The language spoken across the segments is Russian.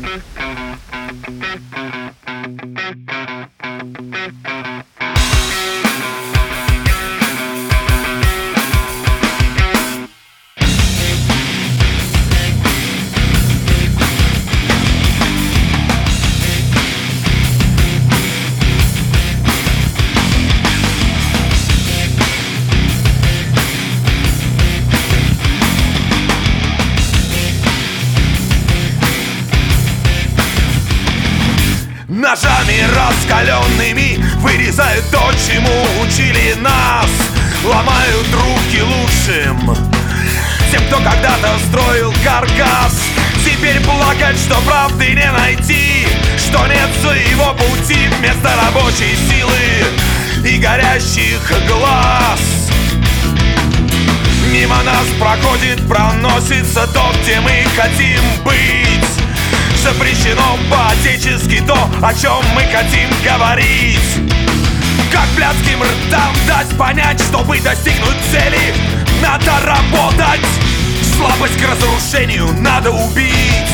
Ножами раскаленными вырезают то, чему учили нас. Ломают руки лучшим тем, кто когда-то строил каркас. Теперь плакать, что правды не найти, что нет своего пути вместо рабочей силы и горящих глаз. Мимо нас проходит, проносится то, где мы хотим быть. Запрещено по-отечески то, о чем мы хотим говорить. Как блядским ртам дать понять, чтобы достигнуть цели надо работать. Слабость к разрушению надо убить.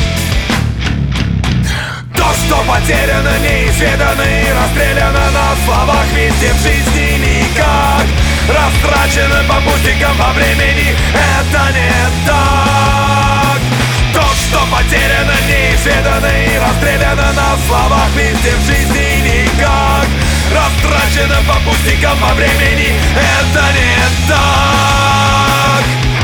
То, что потеряно, неизведано и расстреляно на словах везде в жизни никак. Растрачено по пустякам во времени, это не так. То, что потеряно, неизведано и расстреляно на словах везде в жизни никак. Растрачено по пустякам во времени, это не так.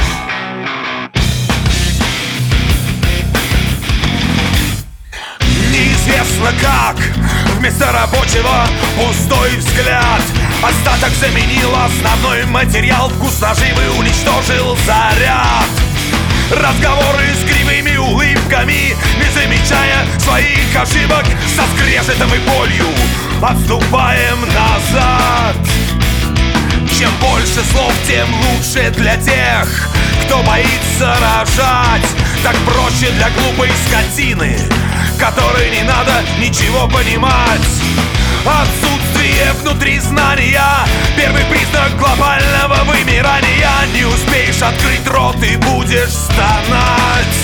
Неизвестно как вместо рабочего пустой взгляд. Остаток заменил основной материал, вкус наживы уничтожил заряд. Разговоры с кривыми улыбками, не замечая своих ошибок, со скрежетом и болью отступаем назад. Чем больше слов, тем лучше для тех, кто боится рожать. Так проще для глупой скотины, которой не надо ничего понимать. Отсутствие внутри знания — первый признак глобального вымирания. Не успеешь открыть рот и будешь стонать.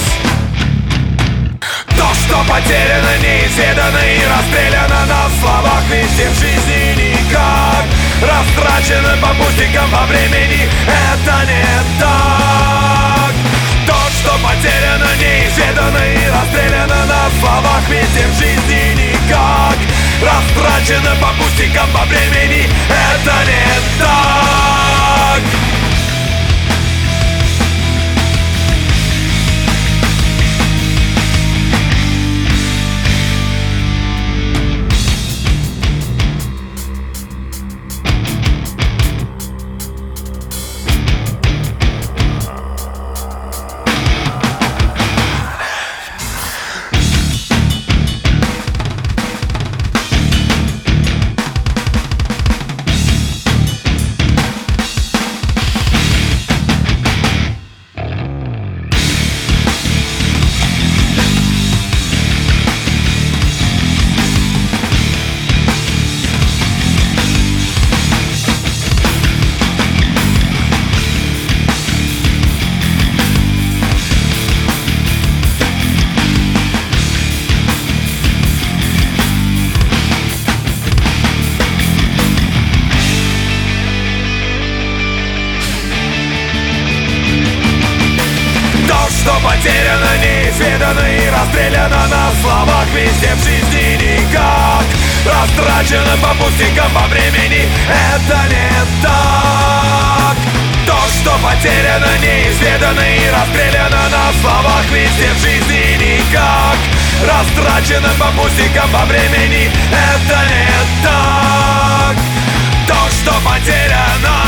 То, что потеряно, неизведано и расстреляно на словах везде в жизни никак. Растрачено по пустякам во времени, это не так. То, что потеряно, неизведано и расстреляно на словах везде в жизни никак. Растрачено по пустякам во времени, это не так. Что потеряно, неизведано и расстреляно на словах везде в жизни никак. Растрачено по пустякам во времени, это не так. То, что потеряно, неизведано и расстреляно на словах везде в жизни никак. Растрачено по пустякам во времени, это не так. То, что потеряно,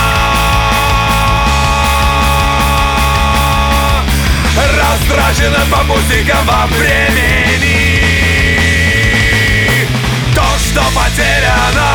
растрачено по пустякам во времени. То, что потеряно,